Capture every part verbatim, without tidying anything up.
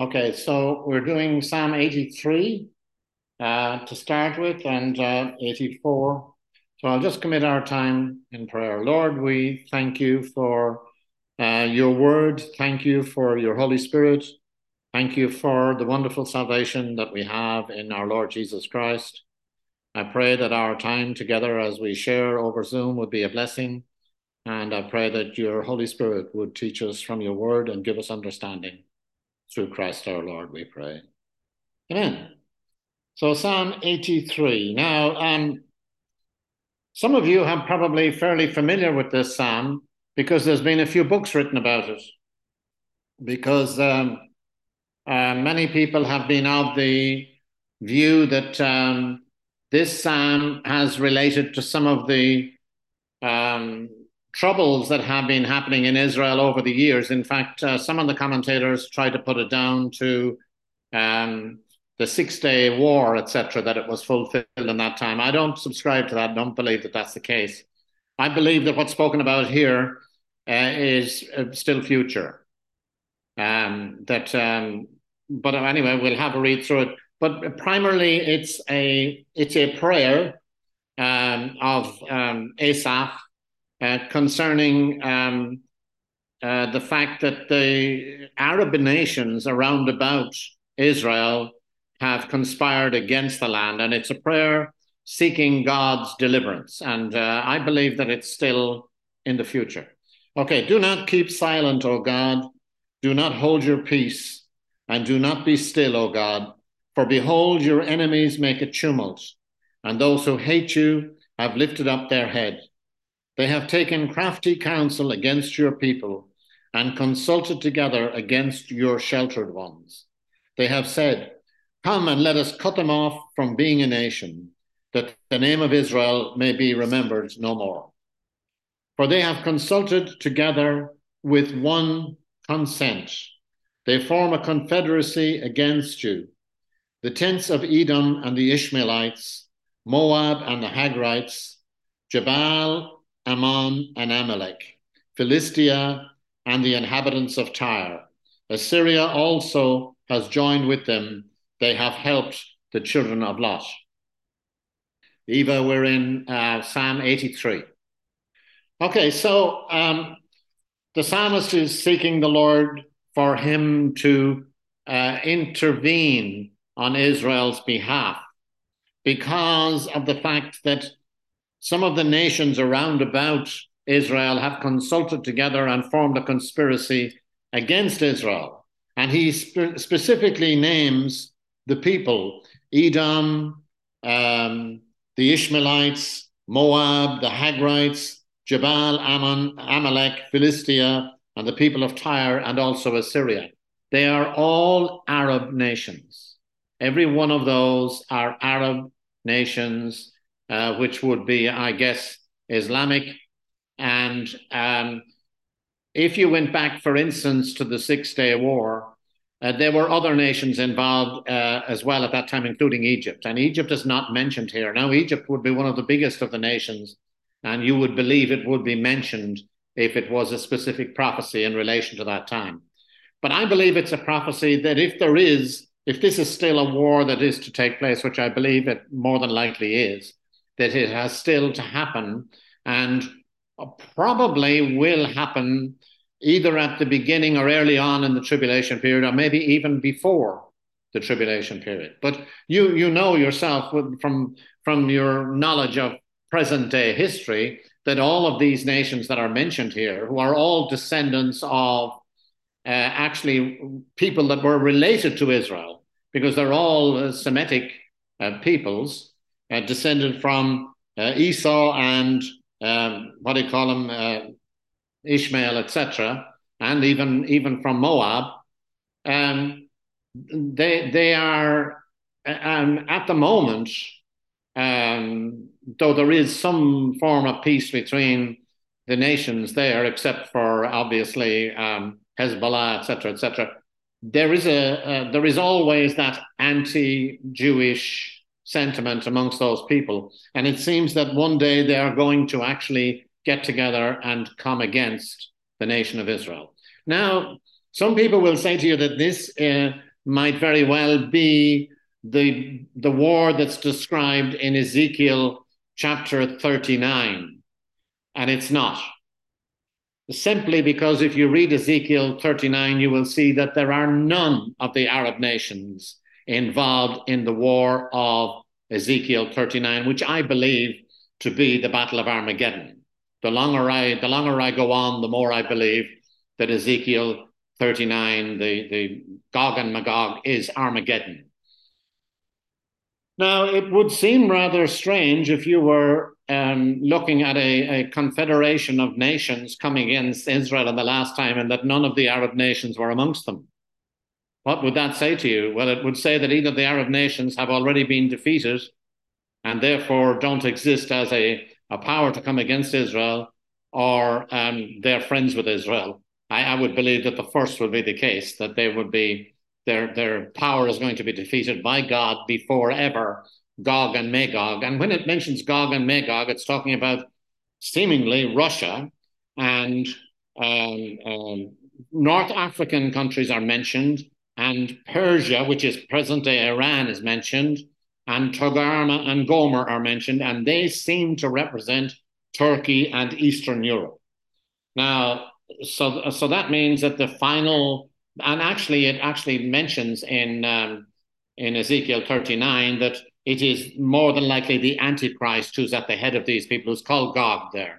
Okay, so we're doing Psalm eighty-three uh, to start with and uh, eighty-four. So I'll just commit our time in prayer. Lord, we thank you for uh, your word. Thank you for your Holy Spirit. Thank you for the wonderful salvation that we have in our Lord Jesus Christ. I pray that our time together as we share over Zoom would be a blessing. And I pray that your Holy Spirit would teach us from your word and give us understanding. Through Christ our Lord, we pray. Amen. So Psalm eighty-three. Now, um, some of you have probably fairly familiar with this psalm because there's been a few books written about it. Because um, uh, many people have been of the view that um, this psalm has related to some of the um, troubles that have been happening in Israel over the years. In fact, uh, some of the commentators try to put it down to um, the Six Day War, et cetera, that it was fulfilled in that time. I don't subscribe to that. I don't believe that that's the case. I believe that what's spoken about here uh, is uh, still future. Um, that, um, but anyway, we'll have a read through it. But primarily, it's a it's a prayer um, of um, Asaph uh, concerning um, uh, the fact that the Arab nations around about Israel have conspired against the land, and it's a prayer seeking God's deliverance. And uh, I believe that it's still in the future. Okay, do not keep silent, O God. Do not hold your peace, and do not be still, O God. For behold, your enemies make a tumult, and those who hate you have lifted up their head. They have taken crafty counsel against your people and consulted together against your sheltered ones. They have said, come and let us cut them off from being a nation, that the name of Israel may be remembered no more. For they have consulted together with one consent. They form a confederacy against you. The tents of Edom and the Ishmaelites, Moab and the Hagrites, Jabal, Ammon and Amalek, Philistia and the inhabitants of Tyre. Assyria also has joined with them. They have helped the children of Lot. Eva, we're in uh, Psalm eighty-three. Okay, so um, the psalmist is seeking the Lord for him to uh, intervene on Israel's behalf because of the fact that some of the nations around about Israel have consulted together and formed a conspiracy against Israel. And he spe- specifically names the people, Edom, um, the Ishmaelites, Moab, the Hagrites, Jabal, Ammon, Amalek, Philistia, and the people of Tyre, and also Assyria. They are all Arab nations. Every one of those are Arab nations, uh, which would be, I guess, Islamic. And um, if you went back, for instance, to the Six Day War, uh, there were other nations involved uh, as well at that time, including Egypt. And Egypt is not mentioned here. Now, Egypt would be one of the biggest of the nations, and you would believe it would be mentioned if it was a specific prophecy in relation to that time. But I believe it's a prophecy that if there is, if this is still a war that is to take place, which I believe it more than likely is, that it has still to happen and probably will happen either at the beginning or early on in the tribulation period, or maybe even before the tribulation period. But you you know yourself from, from your knowledge of present day history that all of these nations that are mentioned here, who are all descendants of uh, actually people that were related to Israel, because they're all uh, Semitic uh, peoples, uh, descended from uh, Esau and um, what do you call them, uh, Ishmael, et cetera, and even even from Moab. Um, they they are um, at the moment, um, though there is some form of peace between the nations there, except for obviously um, Hezbollah, et cetera, et cetera. There is a uh, there is always that anti-Jewish sentiment amongst those people, and it seems that one day they are going to actually get together and come against the nation of Israel. Now, some people will say to you that this uh, might very well be the, the war that's described in Ezekiel chapter thirty-nine, and it's not. Simply because if you read Ezekiel thirty-nine, you will see that there are none of the Arab nations involved in the war of Ezekiel thirty-nine, which I believe to be the Battle of Armageddon. The longer I, the longer I go on, the more I believe that Ezekiel thirty-nine, the, the Gog and Magog, is Armageddon. Now, it would seem rather strange if you were um, looking at a, a confederation of nations coming against Israel in the last time and that none of the Arab nations were amongst them. What would that say to you? Well, it would say that either the Arab nations have already been defeated and therefore don't exist as a, a power to come against Israel, or um, they're friends with Israel. I, I would believe that the first would be the case, that they would be Their, their power is going to be defeated by God before ever Gog and Magog. And when it mentions Gog and Magog, it's talking about seemingly Russia, and um, um, North African countries are mentioned, and Persia, which is present-day Iran, is mentioned, and Togarmah and Gomer are mentioned, and they seem to represent Turkey and Eastern Europe. Now, so, so that means that the final... And actually, it actually mentions in um, in Ezekiel thirty-nine that it is more than likely the Antichrist who's at the head of these people, who's called Gog there.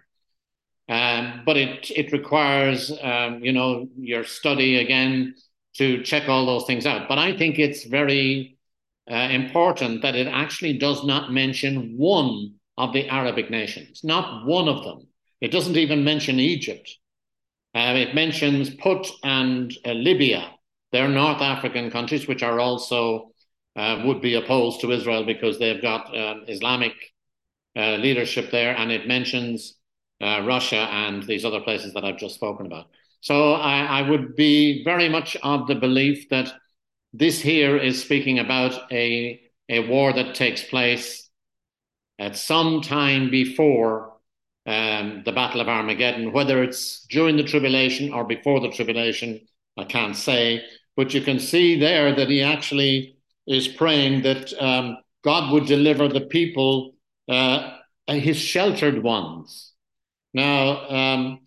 Um, but it it requires um, you know your study again to check all those things out. But I think it's very uh, important that it actually does not mention one of the Arabic nations, not one of them. It doesn't even mention Egypt. Uh, it mentions Put and uh, Libya. They're North African countries, which are also uh, would be opposed to Israel because they've got uh, Islamic uh, leadership there. And it mentions uh, Russia and these other places that I've just spoken about. So I, I would be very much of the belief that this here is speaking about a, a war that takes place at some time before Um, the Battle of Armageddon. Whether it's during the tribulation or before the tribulation, I can't say. But you can see there that he actually is praying that um, God would deliver the people, uh, his sheltered ones. Now, um,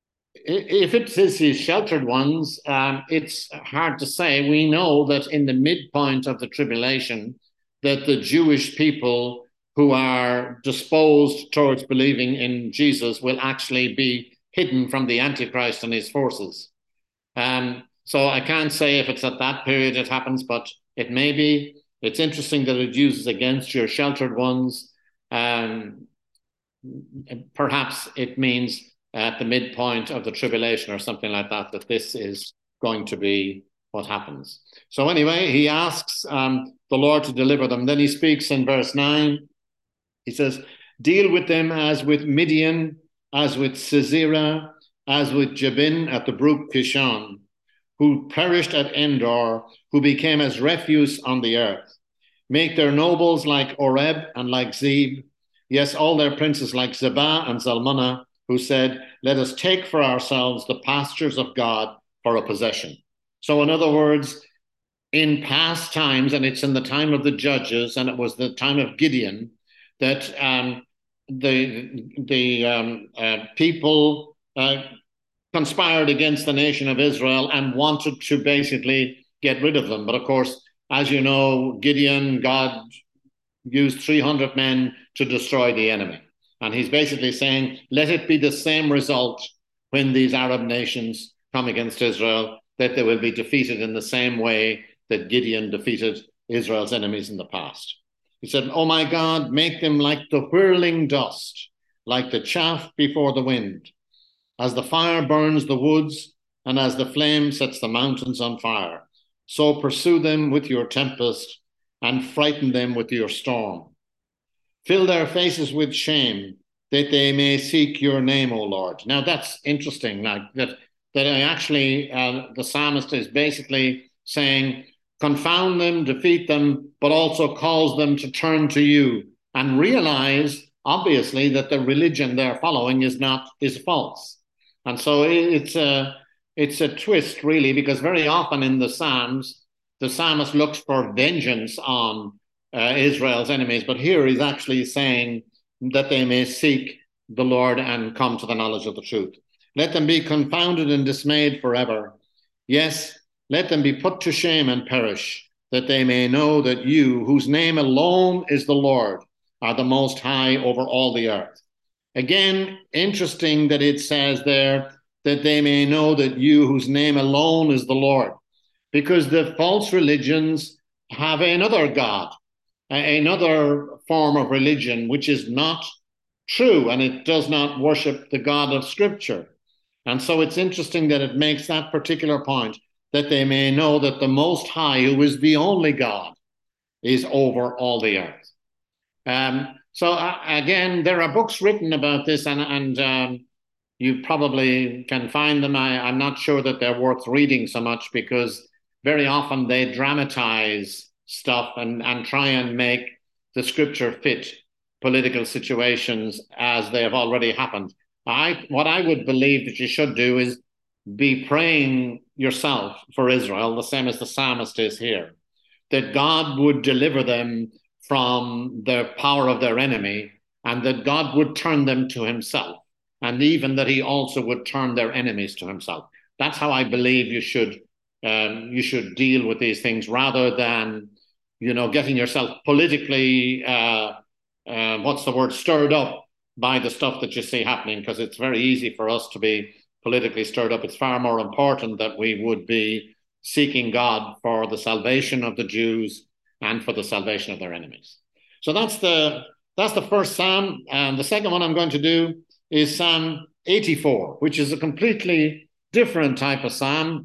if it is his sheltered ones, um, it's hard to say. We know that in the midpoint of the tribulation, that the Jewish people who are disposed towards believing in Jesus will actually be hidden from the Antichrist and his forces. Um, so I can't say if it's at that period it happens, but it may be. It's interesting that it uses against your sheltered ones. Um, perhaps it means at the midpoint of the tribulation or something like that, that this is going to be what happens. So anyway, he asks um, the Lord to deliver them. Then he speaks in verse nine. He says, deal with them as with Midian, as with Sisera, as with Jabin at the brook Kishon, who perished at Endor, who became as refuse on the earth. Make their nobles like Oreb and like Zeb, yes, all their princes like Zebah and Zalmunna, who said, let us take for ourselves the pastures of God for a possession. So in other words, in past times, and it's in the time of the judges, and it was the time of Gideon, that um, the, the um, uh, people uh, conspired against the nation of Israel and wanted to basically get rid of them. But of course, as you know, Gideon, God used three hundred men to destroy the enemy. And he's basically saying, let it be the same result when these Arab nations come against Israel, that they will be defeated in the same way that Gideon defeated Israel's enemies in the past. He said, oh my God, make them like the whirling dust, like the chaff before the wind, as the fire burns the woods and as the flame sets the mountains on fire. So pursue them with your tempest and frighten them with your storm. Fill their faces with shame, that they may seek your name, O Lord. Now that's interesting, like that, that I actually, uh, the psalmist is basically saying, confound them, defeat them, but also calls them to turn to you and realize, obviously, that the religion they're following is not is false. And so it's a it's a twist, really, because very often in the Psalms the psalmist looks for vengeance on uh, Israel's enemies, but here he's actually saying that they may seek the Lord and come to the knowledge of the truth. Let them be confounded and dismayed forever. Yes, let them be put to shame and perish, that they may know that you, whose name alone is the Lord, are the most high over all the earth. Again, interesting that it says there that they may know that you, whose name alone is the Lord, because the false religions have another God, another form of religion, which is not true, and it does not worship the God of Scripture. And so it's interesting that it makes that particular point, that they may know that the Most High, who is the only God, is over all the earth. Um, so uh, again, there are books written about this, and, and um, you probably can find them. I, I'm not sure that they're worth reading so much, because very often they dramatize stuff and, and try and make the Scripture fit political situations as they have already happened. I, what I would believe that you should do is be praying yourself for Israel, the same as the psalmist is here, that God would deliver them from the power of their enemy, and that God would turn them to himself, and even that he also would turn their enemies to himself. That's how I believe you should um, you should deal with these things, rather than, you know, getting yourself politically, uh, uh, what's the word, stirred up by the stuff that you see happening, because it's very easy for us to be politically stirred up. It's far more important that we would be seeking God for the salvation of the Jews and for the salvation of their enemies. So that's the that's the first psalm. And the second one I'm going to do is Psalm eighty-four, which is a completely different type of psalm,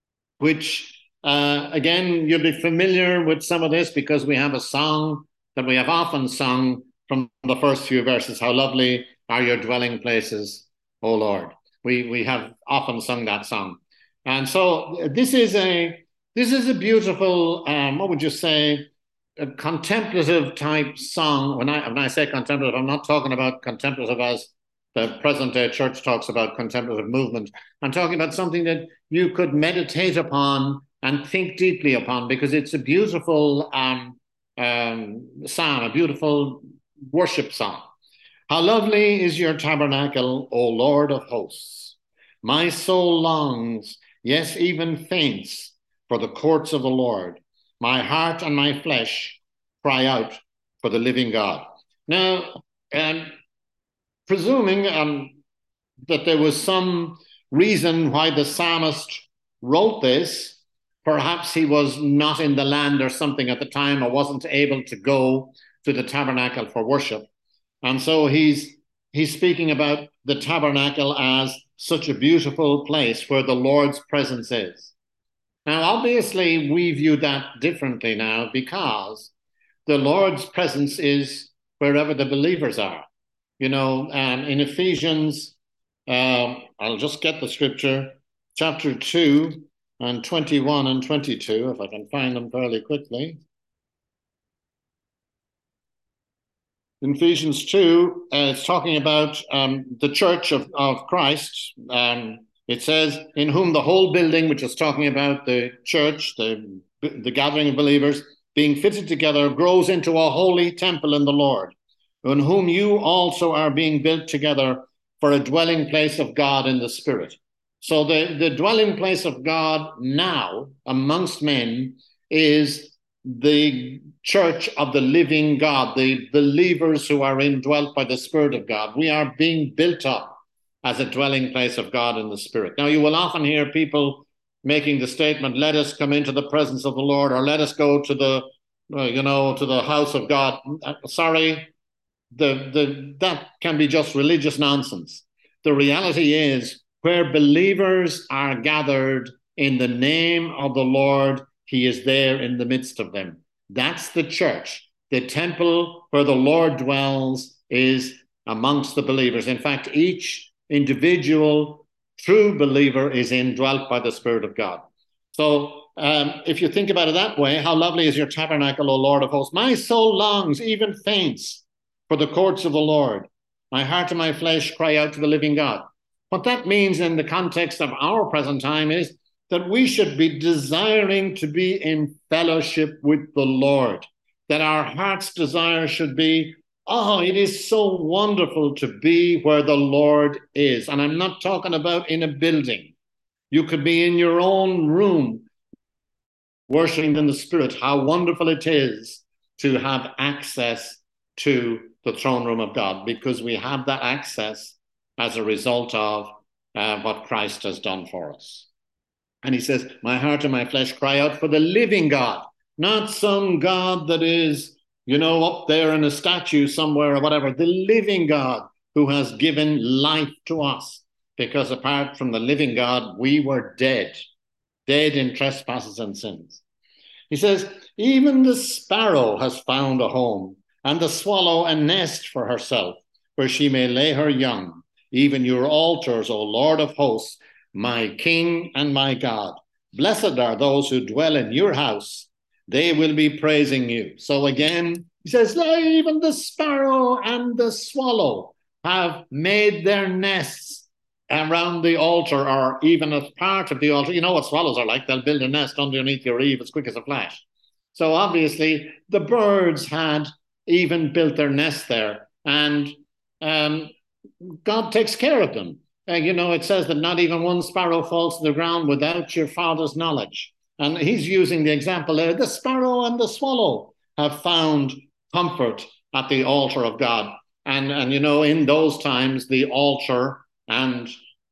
which, uh, again, you'll be familiar with some of this, because we have a song that we have often sung from the first few verses. How lovely are your dwelling places, O Lord. We we have often sung that song. And so this is a this is a beautiful, um, what would you say, a contemplative type song. When I when I say contemplative, I'm not talking about contemplative as the present day church talks about contemplative movement. I'm talking about something that you could meditate upon and think deeply upon, because it's a beautiful um, um, psalm, a beautiful worship song. How lovely is your tabernacle, O Lord of hosts. My soul longs, yes, even faints, for the courts of the Lord. My heart and my flesh cry out for the living God. Now, um, presuming um, that there was some reason why the psalmist wrote this, perhaps he was not in the land or something at the time, or wasn't able to go to the tabernacle for worship. And so he's he's speaking about the tabernacle as such a beautiful place where the Lord's presence is. Now, obviously, we view that differently now, because the Lord's presence is wherever the believers are. You know, um, in Ephesians, um, I'll just get the scripture, chapter two and twenty-one and twenty-two, if I can find them fairly quickly. In Ephesians two, uh, it's talking about um, the church of, of Christ. Um, it says, in whom the whole building, which is talking about the church, the, the gathering of believers, being fitted together, grows into a holy temple in the Lord, in whom you also are being built together for a dwelling place of God in the Spirit. So the, the dwelling place of God now amongst men is the church of the living God, the believers who are indwelt by the Spirit of God. We are being built up as a dwelling place of God in the Spirit. Now, you will often hear people making the statement, let us come into the presence of the Lord, or let us go to the, uh, you know, to the house of God. Sorry, the, the, that can be just religious nonsense. The reality is, where believers are gathered in the name of the Lord, he is there in the midst of them. That's the church. The temple where the Lord dwells is amongst the believers. In fact, each individual true believer is indwelt by the Spirit of God. So um, if you think about it that way, how lovely is your tabernacle, O Lord of hosts. My soul longs, even faints, for the courts of the Lord. My heart and my flesh cry out to the living God. What that means in the context of our present time is that we should be desiring to be in fellowship with the Lord, that our heart's desire should be, oh, it is so wonderful to be where the Lord is. And I'm not talking about in a building. You could be in your own room worshiping in the Spirit. How wonderful it is to have access to the throne room of God, because we have that access as a result of uh, what Christ has done for us. And he says, my heart and my flesh cry out for the living God, not some God that is, you know, up there in a statue somewhere or whatever, the living God who has given life to us. Because apart from the living God, we were dead, dead in trespasses and sins. He says, even the sparrow has found a home, and the swallow a nest for herself, where she may lay her young. Even your altars, O Lord of hosts, my King and my God. Blessed are those who dwell in your house. They will be praising you. So again, he says, even the sparrow and the swallow have made their nests around the altar, or even as part of the altar. You know what swallows are like. They'll build a nest underneath your eave as quick as a flash. So obviously the birds had even built their nest there, and um, God takes care of them. Uh, you know, it says that not even one sparrow falls to the ground without your Father's knowledge. And he's using the example there. The sparrow and the swallow have found comfort at the altar of God. And, and you know, in those times, the altar and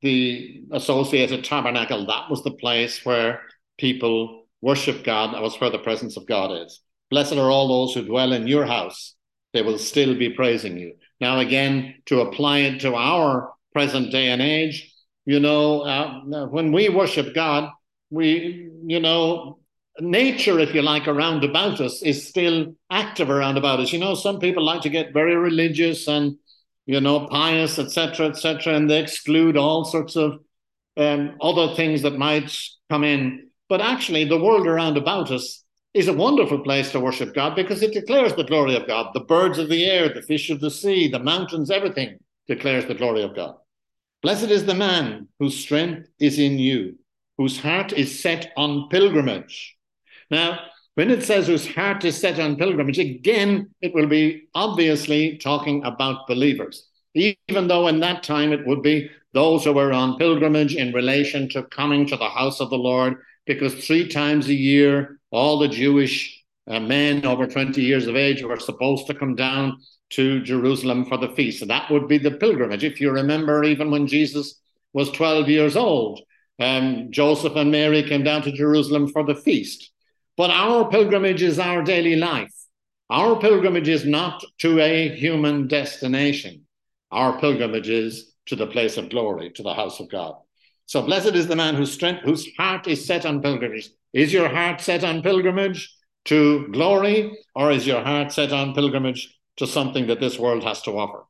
the associated tabernacle, that was the place where people worship God. That was where the presence of God is. Blessed are all those who dwell in your house. They will still be praising you. Now, again, to apply it to our present day and age, you know, uh, when we worship God, we, you know, nature, if you like, around about us is still active around about us. You know, some people like to get very religious and, you know, pious, et cetera, et cetera, and they exclude all sorts of um, other things that might come in. But actually, the world around about us is a wonderful place to worship God, because it declares the glory of God. The birds of the air, the fish of the sea, the mountains, everything declares the glory of God. Blessed is the man whose strength is in you, whose heart is set on pilgrimage. Now, when it says whose heart is set on pilgrimage, again, it will be obviously talking about believers, even though in that time it would be those who were on pilgrimage in relation to coming to the house of the Lord, because three times a year, all the Jewish uh, men over twenty years of age were supposed to come down to Jerusalem for the feast. So that would be the pilgrimage. If you remember, even when Jesus was twelve years old, um, Joseph and Mary came down to Jerusalem for the feast. But our pilgrimage is our daily life. Our pilgrimage is not to a human destination. Our pilgrimage is to the place of glory, to the house of God. So blessed is the man whose strength, whose heart is set on pilgrimage. Is your heart set on pilgrimage to glory, or is your heart set on pilgrimage to something that this world has to offer?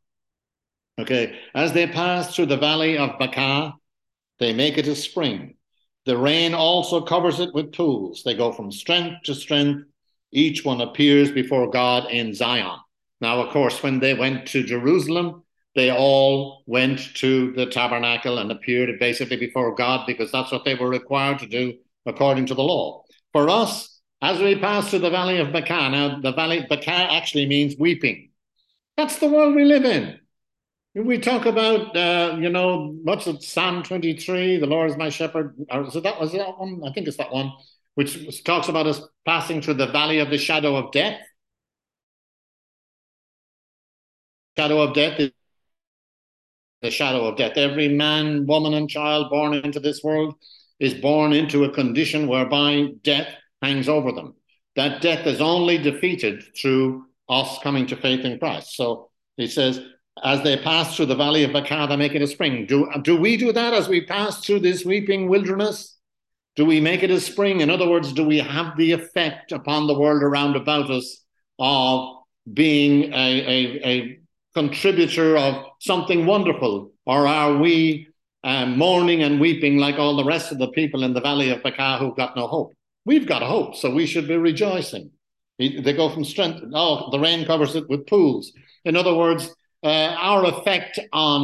Okay, as they pass through the valley of Baca, they make it a spring. The rain also covers it with pools. They go from strength to strength. Each one appears before God in Zion. Now, of course, when they went to Jerusalem, they all went to the tabernacle and appeared basically before God, because that's what they were required to do according to the law. For us, as we pass through the valley of Baca, now the valley of Baca actually means weeping. That's the world we live in. We talk about, uh, you know, what's it, Psalm twenty-three, the Lord is my shepherd. Or is it that, was it that one? I think it's that one, which talks about us passing through the valley of the shadow of death. Shadow of death is the shadow of death. Every man, woman, and child born into this world is born into a condition whereby death hangs over them. That death is only defeated through us coming to faith in Christ. So he says, as they pass through the valley of Baca, they make it a spring. Do, do we do that as we pass through this weeping wilderness? Do we make it a spring? In other words, do we have the effect upon the world around about us of being a, a, a contributor of something wonderful? Or are we uh, mourning and weeping like all the rest of the people in the valley of Baca who've got no hope? We've got hope, so we should be rejoicing. They go from strength. Oh, the rain covers it with pools. In other words, Uh, our effect on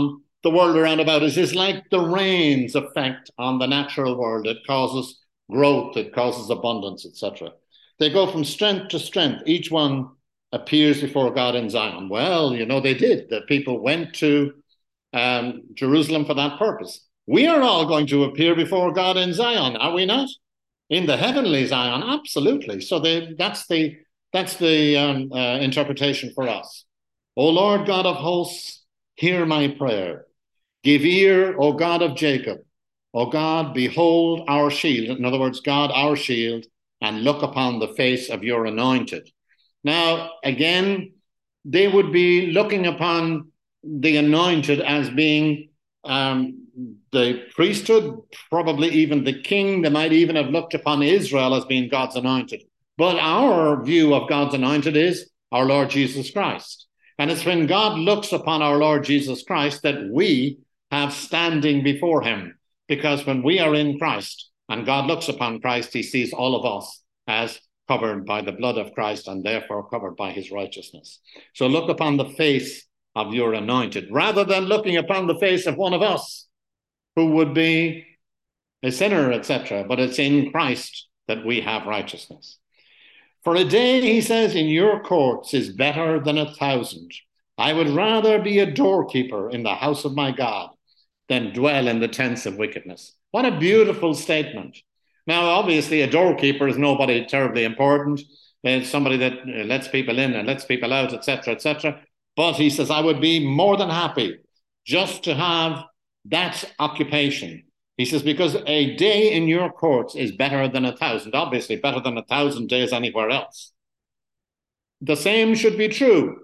the world around about us is like the rain's effect on the natural world. It causes growth, it causes abundance, et cetera. They go from strength to strength. Each one appears before God in Zion. Well, you know, they did. The people went to um, Jerusalem for that purpose. We are all going to appear before God in Zion, are we not? In the heavenly Zion, absolutely. So they, that's the that's the um, uh, interpretation for us. O Lord God of hosts, hear my prayer. Give ear, O God of Jacob. O God, behold our shield. In other words, God, our shield, and look upon the face of your anointed. Now, again, they would be looking upon the anointed as being um, the priesthood, probably even the king. They might even have looked upon Israel as being God's anointed. But our view of God's anointed is our Lord Jesus Christ. And it's when God looks upon our Lord Jesus Christ that we have standing before him. Because when we are in Christ and God looks upon Christ, he sees all of us as covered by the blood of Christ and therefore covered by his righteousness. So look upon the face of your anointed, rather than looking upon the face of one of us who would be a sinner, et cetera. But it's in Christ that we have righteousness. For a day, he says, in your courts is better than a thousand. I would rather be a doorkeeper in the house of my God than dwell in the tents of wickedness. What a beautiful statement. Now, obviously, a doorkeeper is nobody terribly important. It's somebody that lets people in and lets people out, et cetera, et cetera. But he says, I would be more than happy just to have that occupation. He says, because a day in your courts is better than a thousand, obviously better than a thousand days anywhere else. The same should be true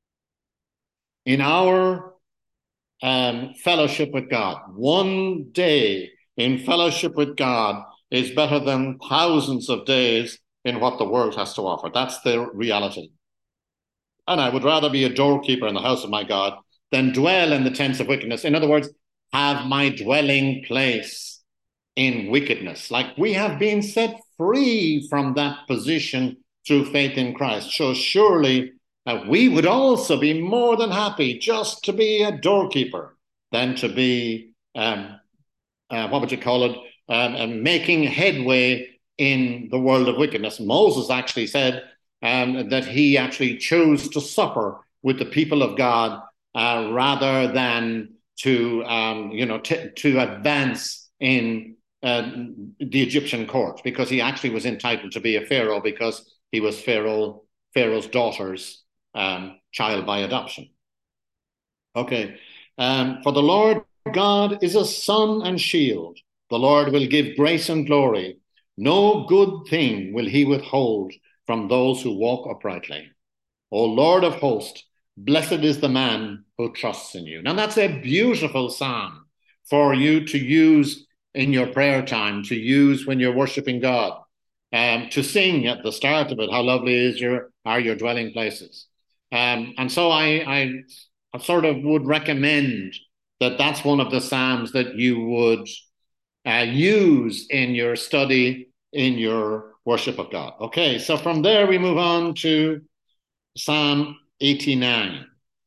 in our um, fellowship with God. One day in fellowship with God is better than thousands of days in what the world has to offer. That's the reality. And I would rather be a doorkeeper in the house of my God than dwell in the tents of wickedness. In other words, have my dwelling place in wickedness. Like we have been set free from that position through faith in Christ. So surely uh, we would also be more than happy just to be a doorkeeper than to be, um, uh, what would you call it, um, uh, making headway in the world of wickedness. Moses actually said um, that he actually chose to suffer with the people of God uh, rather than to, um, you know, t- to advance in uh, the Egyptian court, because he actually was entitled to be a pharaoh because he was Pharaoh, Pharaoh's daughter's um, child by adoption. Okay. Um, for the Lord God is a sun and shield. The Lord will give grace and glory. No good thing will he withhold from those who walk uprightly. O Lord of hosts, blessed is the man who trusts in you. Now that's a beautiful psalm for you to use in your prayer time, to use when you're worshiping God, um, to sing at the start of it. How lovely is your are your dwelling places. Um, and so I, I, I sort of would recommend that that's one of the psalms that you would uh, use in your study, in your worship of God. Okay, so from there we move on to Psalm eighty-nine.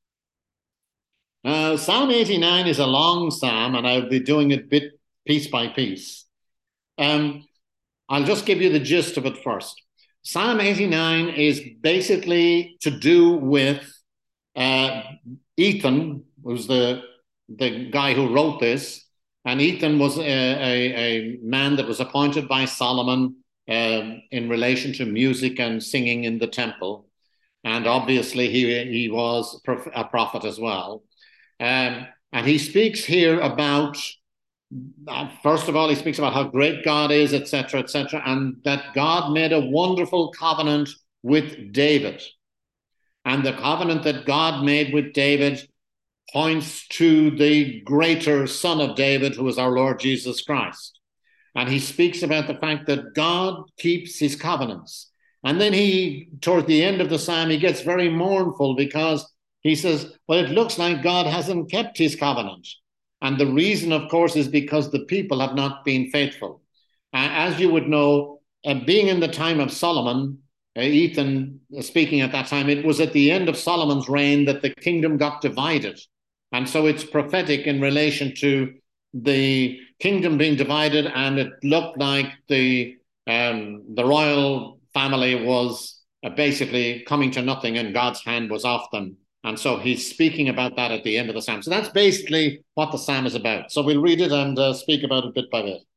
Uh, Psalm eighty-nine is a long psalm, and I'll be doing it bit piece by piece. Um, I'll just give you the gist of it first. Psalm eighty-nine is basically to do with uh, Ethan, who's the the guy who wrote this, and Ethan was a, a, a man that was appointed by Solomon uh, in relation to music and singing in the temple. And obviously he, he was a prophet as well. Um, and he speaks here about, uh, first of all, he speaks about how great God is, et cetera, et cetera, and that God made a wonderful covenant with David. And the covenant that God made with David points to the greater Son of David, who is our Lord Jesus Christ. And he speaks about the fact that God keeps his covenants. And then he, toward the end of the psalm, he gets very mournful because he says, well, it looks like God hasn't kept his covenant. And the reason, of course, is because the people have not been faithful. Uh, as you would know, uh, being in the time of Solomon, uh, Ethan uh, speaking at that time, it was at the end of Solomon's reign that the kingdom got divided. And so it's prophetic in relation to the kingdom being divided, and it looked like the um, the royal family was uh, basically coming to nothing, and God's hand was off them. And so he's speaking about that at the end of the psalm. So that's basically what the psalm is about. So we'll read it and uh, speak about it bit by bit.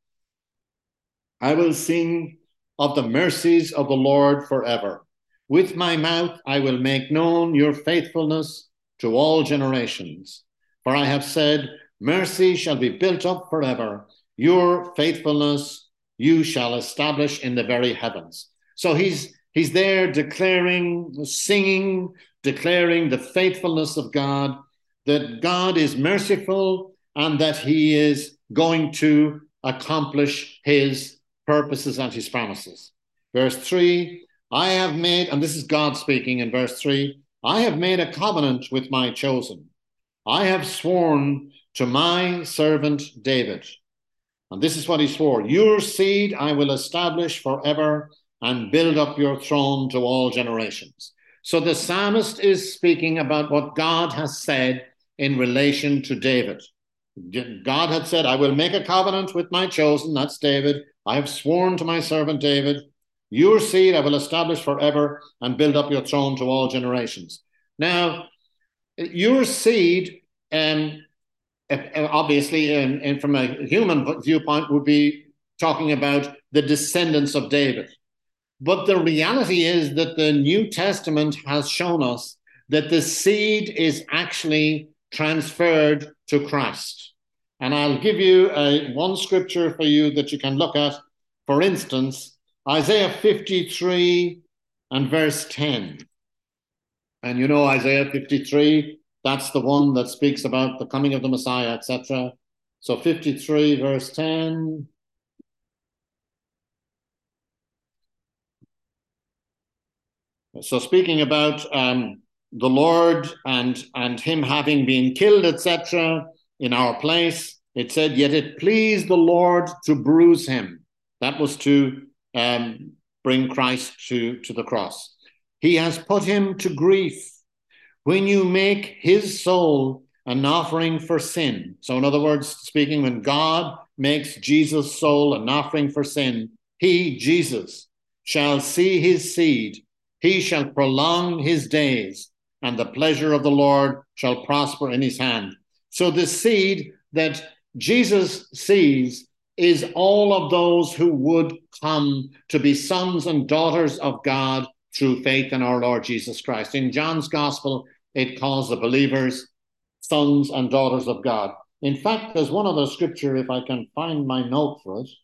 I will sing of the mercies of the Lord forever. With my mouth I will make known your faithfulness to all generations. For I have said, mercy shall be built up forever. Your faithfulness you shall establish in the very heavens. So he's he's there declaring, singing, declaring the faithfulness of God, that God is merciful and that he is going to accomplish his purposes and his promises. Verse three, I have made, and this is God speaking in verse three, I have made a covenant with my chosen. I have sworn to my servant David. And this is what he swore. Your seed I will establish forever and build up your throne to all generations. So the psalmist is speaking about what God has said in relation to David. God had said, I will make a covenant with my chosen, that's David. I have sworn to my servant David, your seed I will establish forever and build up your throne to all generations. Now, your seed, um, obviously, and, and from a human viewpoint, would be talking about the descendants of David. But the reality is that the New Testament has shown us that the seed is actually transferred to Christ. And I'll give you a, one scripture for you that you can look at. For instance, Isaiah fifty-three and verse ten. And you know Isaiah fifty-three, that's the one that speaks about the coming of the Messiah, et cetera. So fifty-three verse ten. So speaking about um, the Lord and, and him having been killed, et cetera, in our place, it said, yet it pleased the Lord to bruise him. That was to um, bring Christ to, to the cross. He has put him to grief. When you make his soul an offering for sin. So in other words, speaking, when God makes Jesus' soul an offering for sin, he, Jesus, shall see his seed. He shall prolong his days, and the pleasure of the Lord shall prosper in his hand. So the seed that Jesus sees is all of those who would come to be sons and daughters of God through faith in our Lord Jesus Christ. In John's Gospel, it calls the believers sons and daughters of God. In fact, there's one other scripture, if I can find my note for it.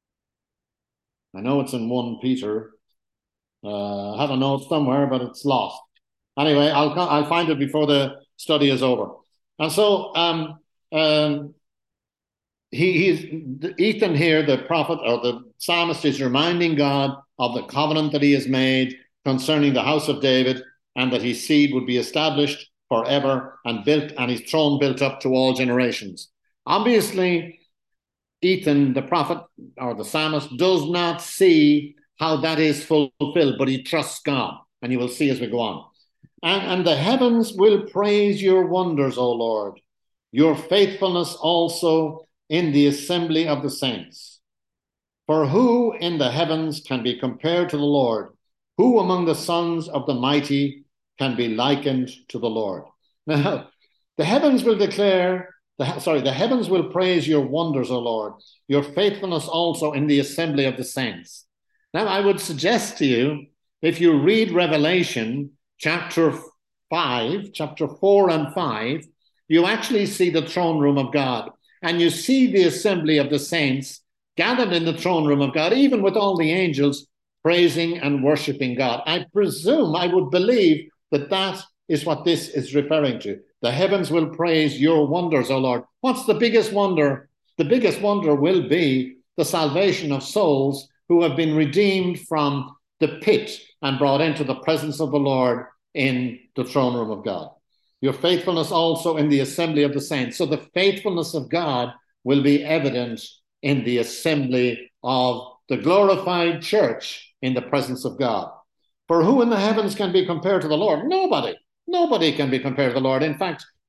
I know it's in First Peter. Uh, I have a note somewhere, but it's lost. Anyway, I'll I'll find it before the study is over. And so um, um, he, he's Ethan here, the prophet or the psalmist, is reminding God of the covenant that he has made concerning the house of David, and that his seed would be established forever and built, and his throne built up to all generations. Obviously, Ethan, the prophet or the psalmist, does not see how that is fulfilled, but he trusts God, and you will see as we go on. And, and the heavens will praise your wonders, O Lord, your faithfulness also in the assembly of the saints. For who in the heavens can be compared to the Lord? Who among the sons of the mighty can be likened to the Lord? Now, the heavens will declare, the, sorry, the heavens will praise your wonders, O Lord, your faithfulness also in the assembly of the saints. Now, I would suggest to you, if you read Revelation chapter five, chapter four and five, you actually see the throne room of God, and you see the assembly of the saints gathered in the throne room of God, even with all the angels praising and worshiping God. I presume, I would believe that that is what this is referring to. The heavens will praise your wonders, O Lord. What's the biggest wonder? The biggest wonder will be the salvation of souls who have been redeemed from the pit and brought into the presence of the Lord in the throne room of God. Your faithfulness also in the assembly of the saints. So the faithfulness of God will be evident in the assembly of the glorified church in the presence of God. For who in the heavens can be compared to the Lord? Nobody. Nobody can be compared to the Lord. In fact,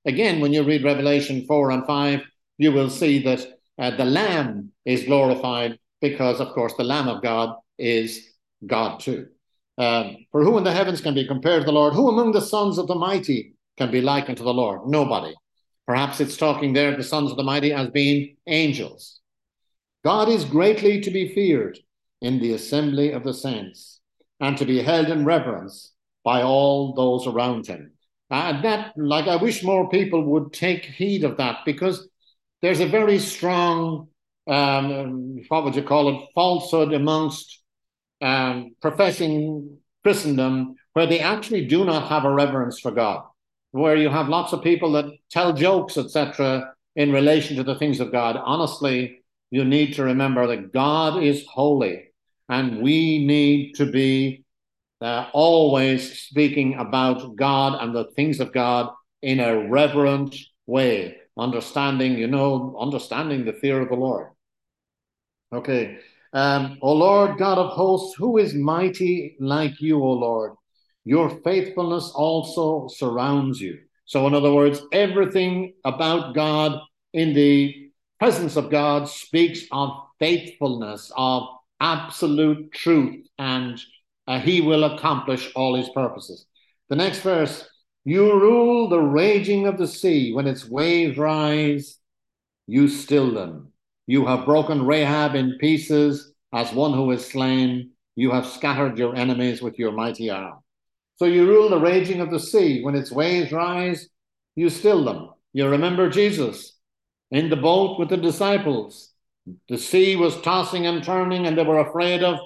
again, when you read Revelation four and five, you will see that uh, the Lamb is glorified because, of course, the Lamb of God is God too. Um, for who in the heavens can be compared to the Lord? Who among the sons of the mighty can be like unto the Lord? Nobody. Perhaps it's talking there of the sons of the mighty as being angels. God is greatly to be feared in the assembly of the saints and to be held in reverence by all those around him. And uh, that, like, I wish more people would take heed of that, because there's a very strong, um, what would you call it, falsehood amongst um, professing Christendom, where they actually do not have a reverence for God, where you have lots of people that tell jokes, et cetera, in relation to the things of God. Honestly, you need to remember that God is holy, and we need to be uh, always speaking about God and the things of God in a reverent way, understanding, you know, understanding the fear of the Lord. Okay. Um, O Lord God of hosts, who is mighty like you, O Lord? Your faithfulness also surrounds you. So, in other words, everything about God in the presence of God speaks of faithfulness, of absolute truth, and uh, he will accomplish all his purposes. The next verse, you rule the raging of the sea. When its waves rise, you still them. You have broken Rahab in pieces as one who is slain. You have scattered your enemies with your mighty arm. So you rule the raging of the sea. When its waves rise, you still them. You remember Jesus in the boat with the disciples. The sea was tossing and turning, and they were afraid of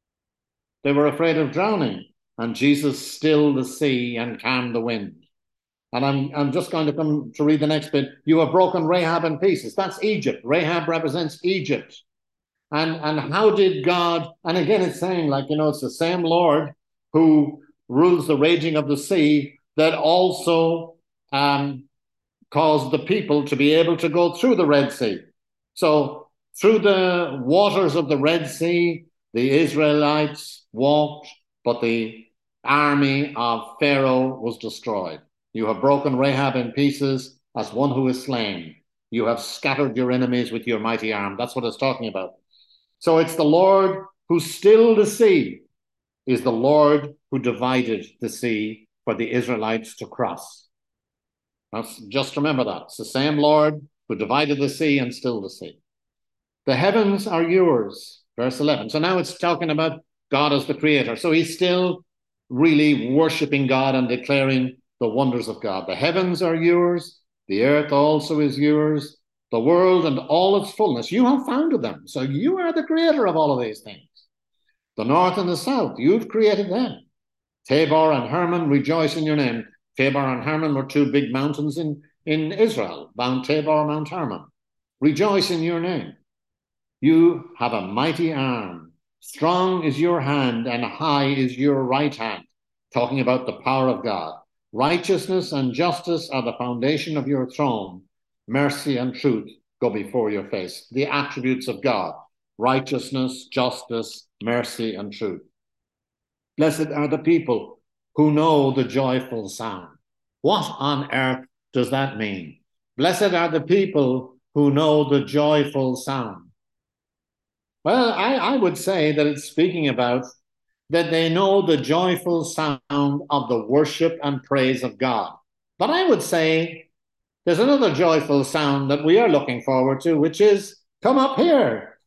they were afraid of drowning. And Jesus stilled the sea and calmed the wind. And I'm, I'm just going to come to read the next bit. You have broken Rahab in pieces. That's Egypt. Rahab represents Egypt. And, and how did God, and again, it's saying, like, you know, it's the same Lord who rules the raging of the sea that also um, caused the people to be able to go through the Red Sea. So through the waters of the Red Sea, the Israelites walked, but the army of Pharaoh was destroyed. You have broken Rahab in pieces as one who is slain. You have scattered your enemies with your mighty arm. That's what it's talking about. So it's the Lord who stilled the sea, is the Lord who divided the sea for the Israelites to cross. That's, just remember that. It's the same Lord who divided the sea and stilled the sea. The heavens are yours, verse eleven. So now it's talking about God as the creator. So he's still really worshiping God and declaring the wonders of God. The heavens are yours. The earth also is yours. The world and all its fullness. You have founded them. So you are the creator of all of these things. The north and the south, you've created them. Tabor and Hermon, rejoice in your name. Tabor and Hermon were two big mountains in, in Israel, Mount Tabor, Mount Hermon. Rejoice in your name. You have a mighty arm. Strong is your hand and high is your right hand. Talking about the power of God. Righteousness and justice are the foundation of your throne. Mercy and truth go before your face. The attributes of God. Righteousness, justice, mercy, and truth. Blessed are the people who know the joyful sound. What on earth does that mean? Blessed are the people who know the joyful sound. Well, I, I would say that it's speaking about that they know the joyful sound of the worship and praise of God. But I would say there's another joyful sound that we are looking forward to, which is come up here.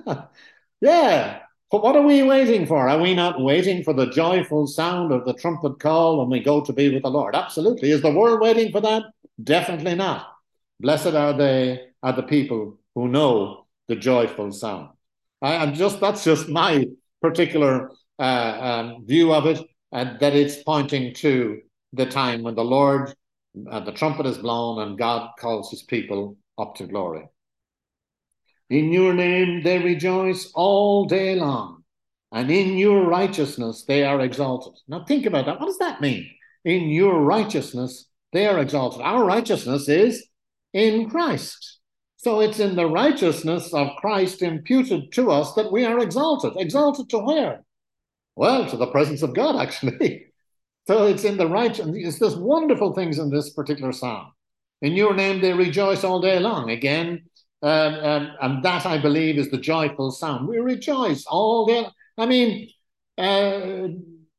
Yeah. But what are we waiting for? Are we not waiting for the joyful sound of the trumpet call when we go to be with the Lord? Absolutely. Is the world waiting for that? Definitely not. Blessed are they, are the people who know the joyful sound. I, I'm just, that's just my particular uh, um, view of it, and that it's pointing to the time when the Lord, uh, the trumpet is blown and God calls his people up to glory. In your name they rejoice all day long, and in your righteousness they are exalted. Now think about that. What does that mean? In your righteousness they are exalted. Our righteousness is in Christ. So it's in the righteousness of Christ imputed to us that we are exalted. Exalted to where? Well, to the presence of God, actually. So it's in the righteousness. There's wonderful things in this particular psalm. In your name they rejoice all day long. Again, um, um, and that, I believe, is the joyful sound. We rejoice all day. I mean, uh,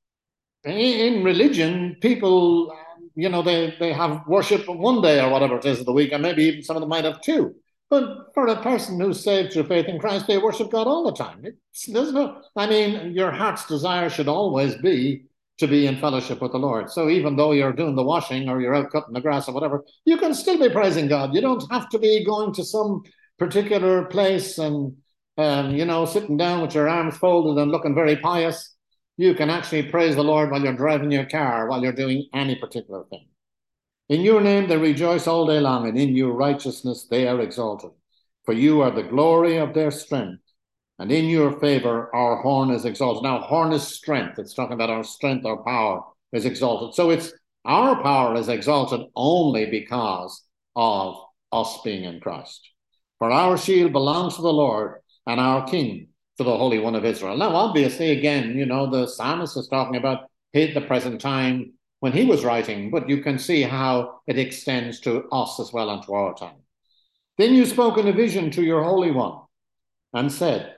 in religion, people, you know, they, they have worship one day or whatever it is of the week, and maybe even some of them might have two. But for a person who's saved through faith in Christ, they worship God all the time. It's, there's no, I mean, your heart's desire should always be to be in fellowship with the Lord. So even though you're doing the washing or you're out cutting the grass or whatever, you can still be praising God. You don't have to be going to some particular place and, um, you know, sitting down with your arms folded and looking very pious. You can actually praise the Lord while you're driving your car, while you're doing any particular thing. In your name they rejoice all day long, and in your righteousness they are exalted. For you are the glory of their strength, and in your favor our horn is exalted. Now, horn is strength. It's talking about our strength, our power is exalted. So it's our power is exalted only because of us being in Christ. For our shield belongs to the Lord, and our King to the Holy One of Israel. Now, obviously, again, you know, the psalmist is talking about the present time when he was writing, but you can see how it extends to us as well and to our time. Then you spoke in a vision to your Holy One and said,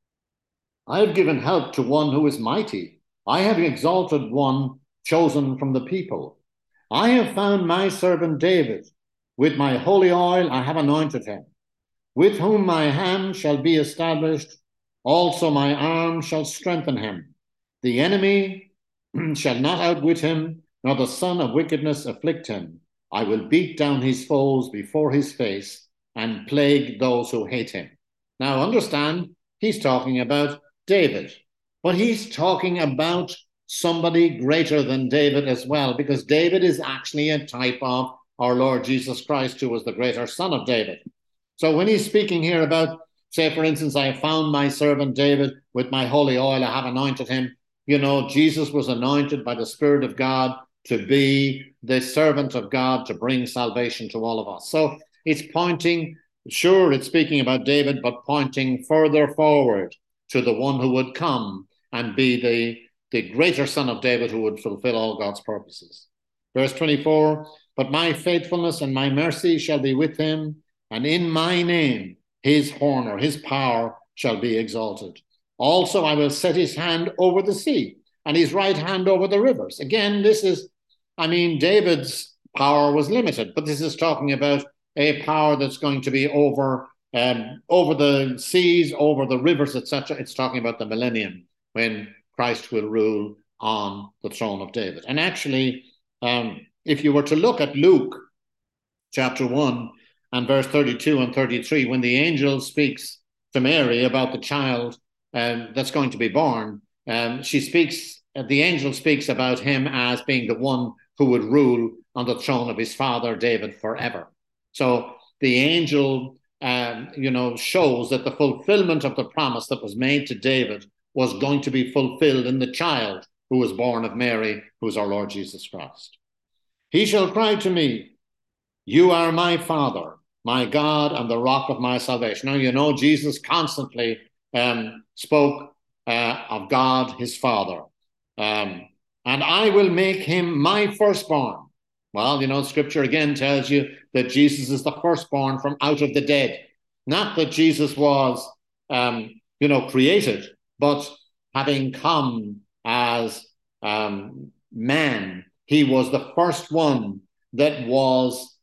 I have given help to one who is mighty. I have exalted one chosen from the people. I have found my servant David. With my holy oil I have anointed him, with whom my hand shall be established. Also my arm shall strengthen him. The enemy shall not outwit him, nor the son of wickedness afflict him. I will beat down his foes before his face and plague those who hate him. Now understand, he's talking about David, but he's talking about somebody greater than David as well, because David is actually a type of our Lord Jesus Christ, who was the greater son of David. So when he's speaking here about, say, for instance, I have found my servant David with my holy oil, I have anointed him. You know, Jesus was anointed by the Spirit of God to be the servant of God to bring salvation to all of us. So it's pointing, sure, it's speaking about David, but pointing further forward to the one who would come and be the, the greater son of David who would fulfill all God's purposes. Verse twenty-four, but my faithfulness and my mercy shall be with him, and in my name his horn or his power shall be exalted. Also I will set his hand over the sea and his right hand over the rivers. Again, this is, I mean, David's power was limited, but this is talking about a power that's going to be over um, over the seas, over the rivers, et cetera. It's talking about the millennium when Christ will rule on the throne of David. And actually, um, if you were to look at Luke chapter one and verse thirty-two and thirty-three, when the angel speaks to Mary about the child um, that's going to be born, um, she speaks, uh, the angel speaks about him as being the one who would rule on the throne of his father David forever. So the angel, um, you know, shows that the fulfillment of the promise that was made to David was going to be fulfilled in the child who was born of Mary, who is our Lord Jesus Christ. He shall cry to me, you are my Father, my God, and the rock of my salvation. Now, you know, Jesus constantly um, spoke uh, of God, his Father. Um, and I will make him my firstborn. Well, you know, Scripture again tells you that Jesus is the firstborn from out of the dead. Not that Jesus was, um, you know, created, but having come as um, man, he was the first one that was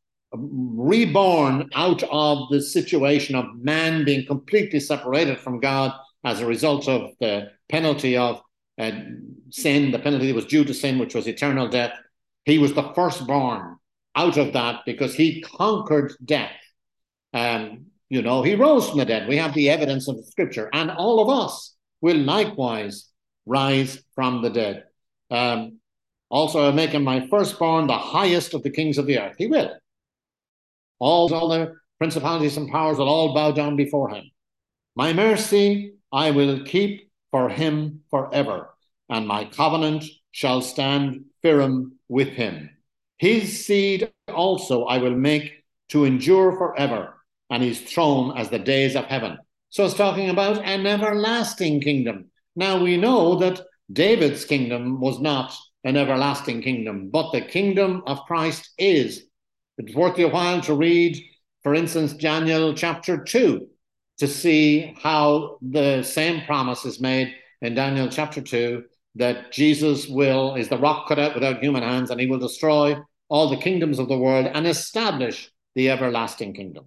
reborn out of the situation of man being completely separated from God as a result of the penalty of uh, sin, the penalty that was due to sin, which was eternal death. He was the firstborn out of that because he conquered death. Um, you know, he rose from the dead. We have the evidence of the Scripture, and all of us will likewise rise from the dead. Um, also, I'll make him my firstborn, the highest of the kings of the earth. He will. All, all the principalities and powers will all bow down before him. My mercy I will keep for him forever, and my covenant shall stand firm with him. His seed also I will make to endure forever, and his throne as the days of heaven. So it's talking about an everlasting kingdom. Now we know that David's kingdom was not an everlasting kingdom, but the kingdom of Christ is It's worth your while to read, for instance, Daniel chapter two, to see how the same promise is made in Daniel chapter two, that Jesus will, is the rock cut out without human hands, and he will destroy all the kingdoms of the world and establish the everlasting kingdom.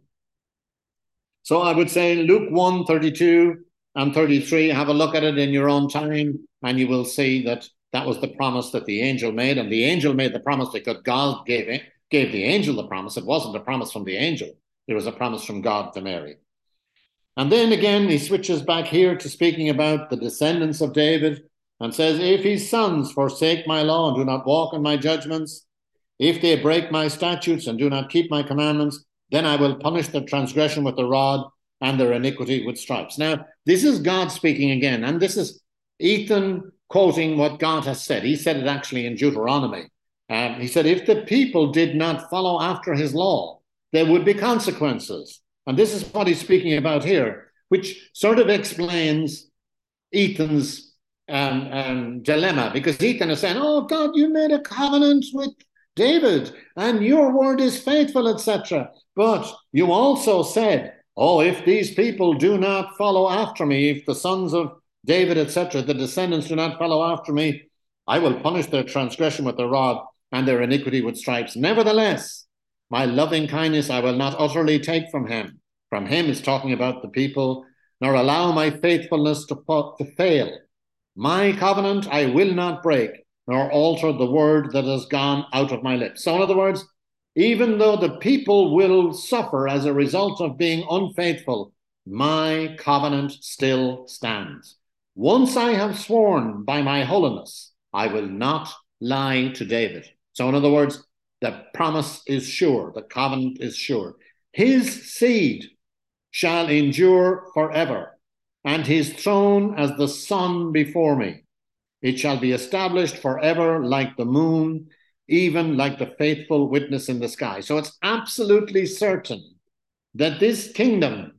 So I would say Luke one, thirty-two and thirty-three, have a look at it in your own time, and you will see that that was the promise that the angel made, and the angel made the promise because God gave it, gave the angel the promise. It wasn't a promise from the angel. It was a promise from God to Mary. And then again, he switches back here to speaking about the descendants of David and says, if his sons forsake my law and do not walk in my judgments, if they break my statutes and do not keep my commandments, then I will punish their transgression with the rod and their iniquity with stripes. Now, this is God speaking again, and this is Ethan quoting what God has said. He said it actually in Deuteronomy. Um, he said, if the people did not follow after his law, there would be consequences. And this is what he's speaking about here, which sort of explains Ethan's um, um, dilemma, because Ethan is saying, oh, God, you made a covenant with David, and your word is faithful, et cetera. But you also said, oh, if these people do not follow after me, if the sons of David, et cetera, the descendants do not follow after me, I will punish their transgression with the rod and their iniquity with stripes. Nevertheless, my loving kindness I will not utterly take from him. From him is talking about the people, nor allow my faithfulness to, to fail. My covenant I will not break, nor alter the word that has gone out of my lips. So in other words, even though the people will suffer as a result of being unfaithful, my covenant still stands. Once I have sworn by my holiness, I will not lie to David. So in other words, the promise is sure, the covenant is sure. His seed shall endure forever, and his throne as the sun before me. It shall be established forever like the moon, even like the faithful witness in the sky. So it's absolutely certain that this kingdom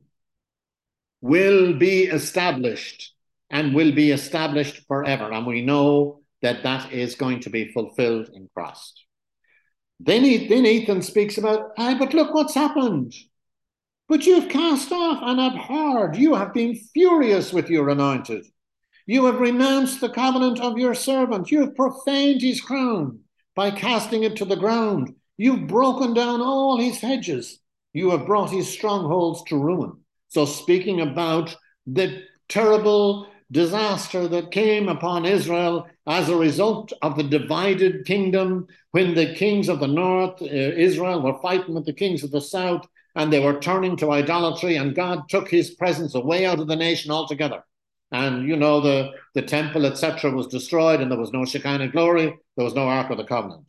will be established and will be established forever. And we know that that is going to be fulfilled in Christ. Then, he, then Ethan speaks about, ah, but look what's happened. But you've cast off and abhorred. You have been furious with your anointed. You have renounced the covenant of your servant. You have profaned his crown by casting it to the ground. You've broken down all his hedges. You have brought his strongholds to ruin. So speaking about the terrible disaster that came upon Israel as a result of the divided kingdom, when the kings of the north, uh, Israel, were fighting with the kings of the south, and they were turning to idolatry, and God took his presence away out of the nation altogether. And, you know, the, the temple, et cetera, was destroyed, and there was no Shekinah glory. There was no Ark of the Covenant.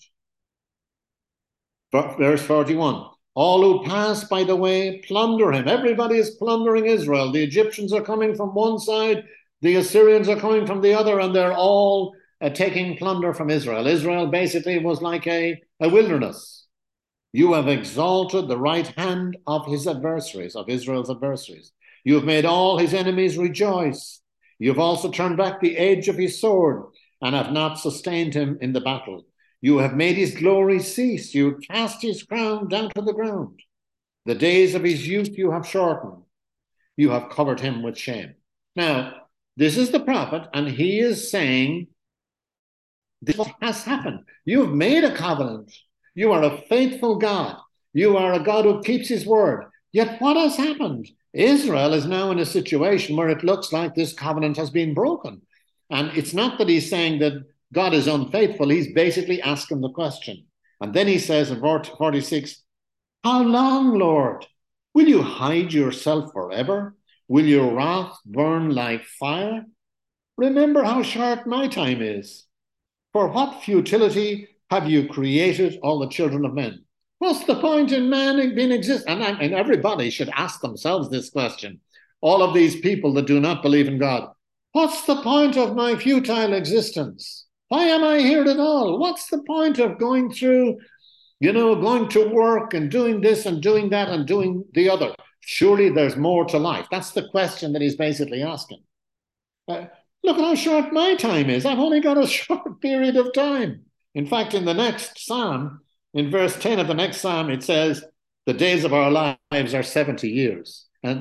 Verse forty-one, all who pass by the way plunder him. Everybody is plundering Israel. The Egyptians are coming from one side, the Assyrians are coming from the other, and they're all uh, taking plunder from Israel. Israel basically was like a, a wilderness. You have exalted the right hand of his adversaries, of Israel's adversaries. You have made all his enemies rejoice. You have also turned back the edge of his sword and have not sustained him in the battle. You have made his glory cease. You have cast his crown down to the ground. The days of his youth you have shortened. You have covered him with shame. Now, this is the prophet, and he is saying, this has happened. You have made a covenant. You are a faithful God. You are a God who keeps his word. Yet what has happened? Israel is now in a situation where it looks like this covenant has been broken. And it's not that he's saying that God is unfaithful. He's basically asking the question. And then he says in forty-six, how long, Lord? Will you hide yourself forever? Will your wrath burn like fire? Remember how short my time is. For what futility have you created all the children of men? What's the point in man being exist? And, and everybody should ask themselves this question. All of these people that do not believe in God. What's the point of my futile existence? Why am I here at all? What's the point of going through, you know, going to work and doing this and doing that and doing the other? Surely there's more to life. That's the question that he's basically asking. Uh, look at how short my time is. I've only got a short period of time. In fact, in the next psalm, in verse ten of the next psalm, it says, the days of our lives are seventy years. And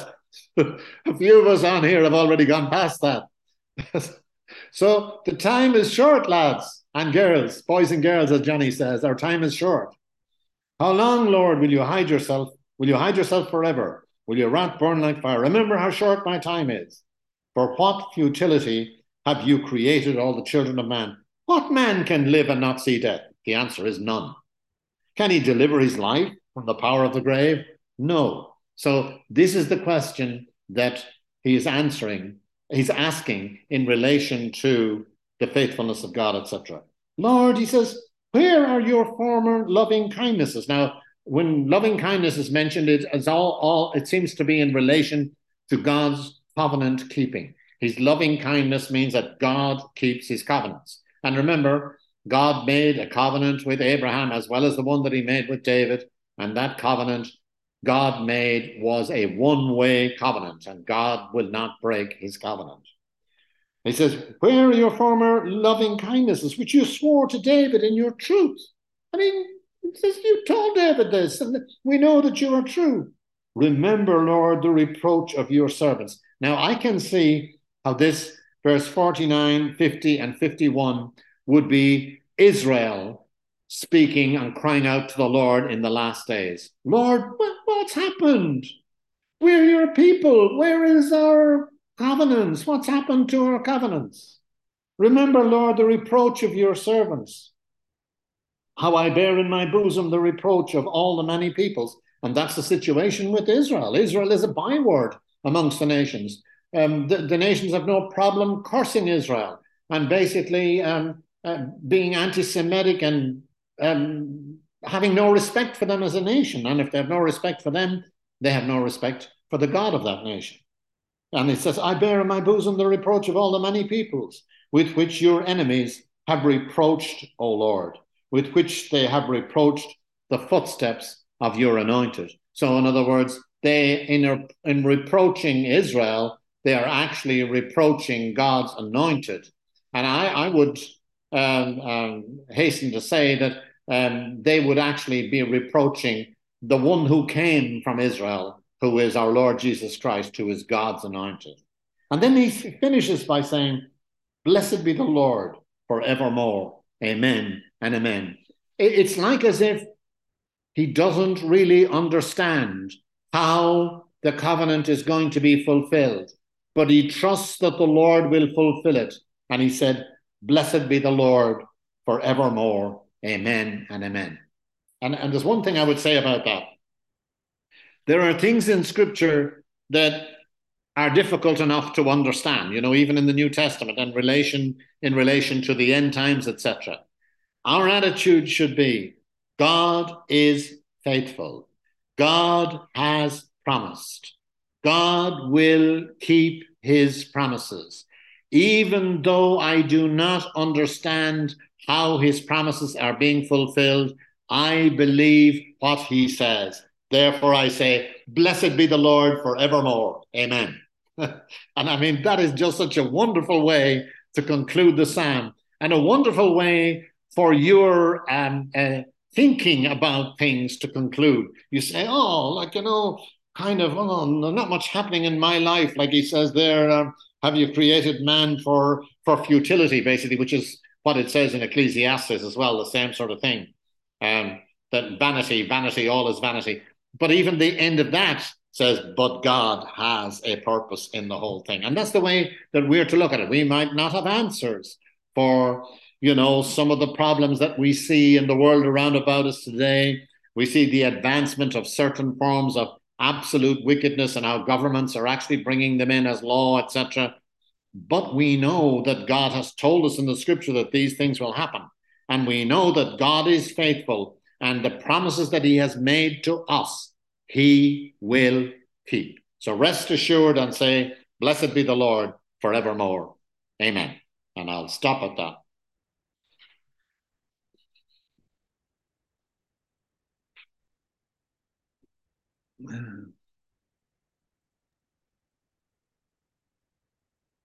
a few of us on here have already gone past that. So the time is short, lads and girls, boys and girls, as Johnny says. Our time is short. How long, Lord, will you hide yourself? Will you hide yourself forever? Will your wrath burn like fire? Remember how short my time is. For what futility have you created all the children of man? What man can live and not see death? The answer is none. Can he deliver his life from the power of the grave? No. So this is the question that he is answering, he's asking in relation to the faithfulness of God, et cetera. Lord, he says, where are your former loving kindnesses? Now, when loving kindness is mentioned, it, it's all, all, it seems to be in relation to God's covenant keeping. His loving kindness means that God keeps his covenants. And remember, God made a covenant with Abraham as well as the one that he made with David. And that covenant God made was a one-way covenant, and God will not break his covenant. He says, where are your former loving kindnesses, which you swore to David in your truth? I mean, it says you told David this, and we know that you are true. Remember, Lord, the reproach of your servants. Now, I can see how this verse forty-nine, fifty, and fifty-one would be Israel speaking and crying out to the Lord in the last days. Lord, what, what's happened? We're your people. Where is our covenants? What's happened to our covenants? Remember, Lord, the reproach of your servants. How I bear in my bosom the reproach of all the many peoples. And that's the situation with Israel. Israel is a byword amongst the nations. Um, the, the nations have no problem cursing Israel and basically um, uh, being anti-Semitic and um, having no respect for them as a nation. And if they have no respect for them, they have no respect for the God of that nation. And it says, I bear in my bosom the reproach of all the many peoples with which your enemies have reproached, O Lord, with which they have reproached the footsteps of your anointed. So in other words, they, in, in reproaching Israel, they are actually reproaching God's anointed. And I, I would um, um, hasten to say that um, they would actually be reproaching the one who came from Israel, who is our Lord Jesus Christ, who is God's anointed. And then he finishes by saying, blessed be the Lord forevermore. Amen and amen. It's like as if he doesn't really understand how the covenant is going to be fulfilled, but he trusts that the Lord will fulfill it. And he said, blessed be the Lord forevermore. Amen and amen. And, and there's one thing I would say about that. There are things in Scripture that are difficult enough to understand, you know, even in the New Testament and relation in relation to the end times, et cetera. Our attitude should be, God is faithful. God has promised. God will keep his promises. Even though I do not understand how his promises are being fulfilled, I believe what he says. Therefore, I say, blessed be the Lord forevermore. Amen. And I mean, that is just such a wonderful way to conclude the psalm, and a wonderful way for your um, uh, thinking about things to conclude. You say, oh, like, you know, kind of, oh, not much happening in my life. Like he says there, um, have you created man for, for futility, basically, which is what it says in Ecclesiastes as well, the same sort of thing. Um, that vanity, vanity, all is vanity. But even the end of that says, but God has a purpose in the whole thing. And that's the way that we're to look at it. We might not have answers for, you know, some of the problems that we see in the world around about us today. We see the advancement of certain forms of absolute wickedness and how governments are actually bringing them in as law, et cetera. But we know that God has told us in the scripture that these things will happen. And we know that God is faithful, and the promises that he has made to us, he will keep. So rest assured and say, blessed be the Lord forevermore. Amen. And I'll stop at that.